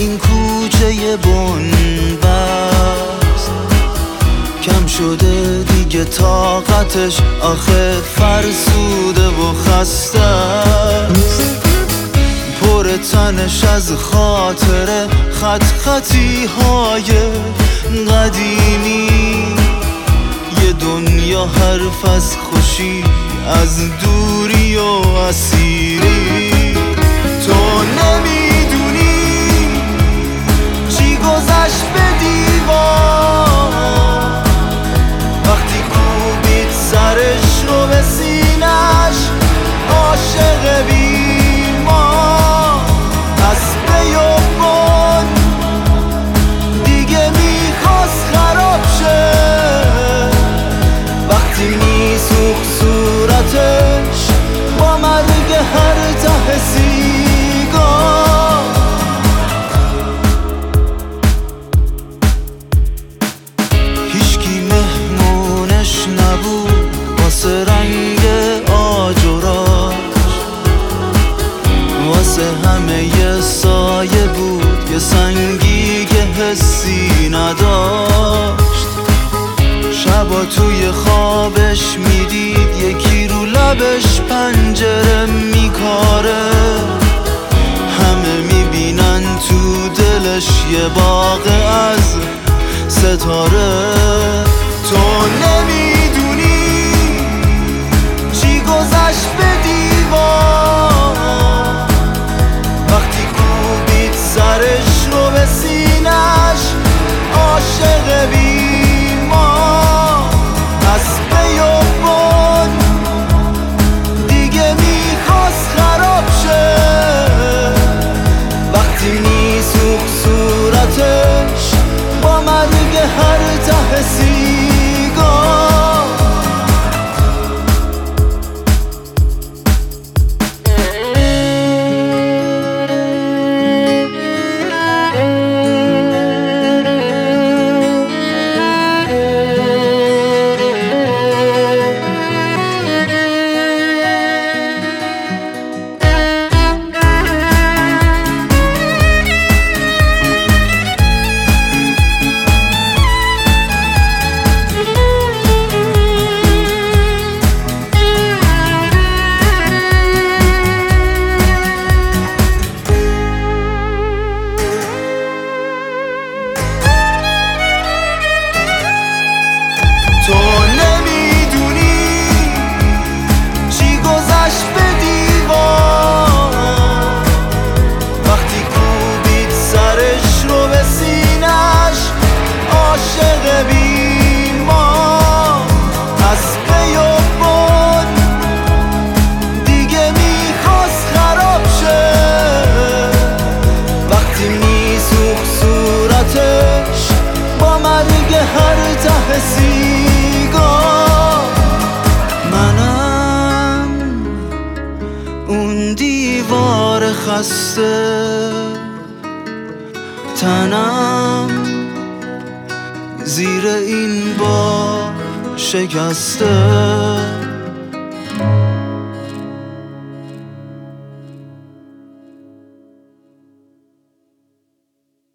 این کوچه بنبست کم شده دیگه طاقتش، آخه فرسوده و خسته است. پر تنش از خاطره، خط خطی های قدیمی، یه دنیا حرف از خوشی، از دوری و اسیری. تو نمیدونی چی گذشت به دیوار وقتی کوبید سرش رو به سینش. عاشق بیمار از بیابان دیگه میخواست خراب شه وقتی میسوخت صورتش با مرگ هر ته سیگار. هیچکی مهمونش نبود واسه رنگ آجراش، واسه همه یه سایه بود، یه سنگی که حسی نداشت. شبا توی خوابش میدید یکی رو لبش پنجره میکاره، همه میبینن تو دلش یه باغ از ستاره. تو نمیدونی چی گذشت به دیوار وقتی کوبید سرش رو به سینش. عاشق بیمار از بیابان دیگه میخواست خراب شه وقتی میسوخت صورتش با مرگ هر ته سیگار. تو نمیدونی چی گذشت به دیوار وقتی کوبید سرش رو به سینش. عاشق بیمار از بیابان دیگه میخواست خراب شه وقتی میسوخت صورتش با مرگ هر ته سیگار. منم اون دیوار خسته، تنم زیر این بار شکسته.